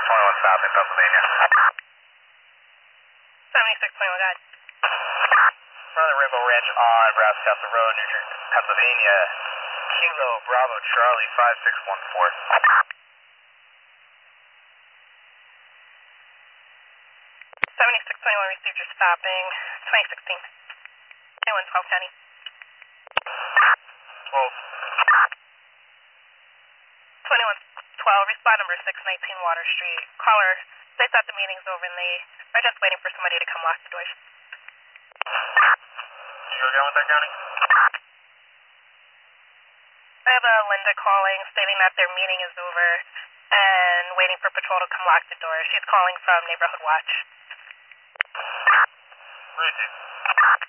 21 South in Pennsylvania. 7621, go ahead. Front of the Rainbow Ranch on Brass Castle Road, New Jersey, Pennsylvania. Kilo Bravo Charlie 5614. 7621 received your stopping. 2016. 2112 County. 12. 2112, respond number 619 Water Street. Caller, they thought the meeting's over and they are just waiting for somebody to come lock the doors. Can you go again with that, County? I have a Linda calling stating that their meeting is over and waiting for patrol to come lock the door. She's calling from Neighborhood Watch. Repeat.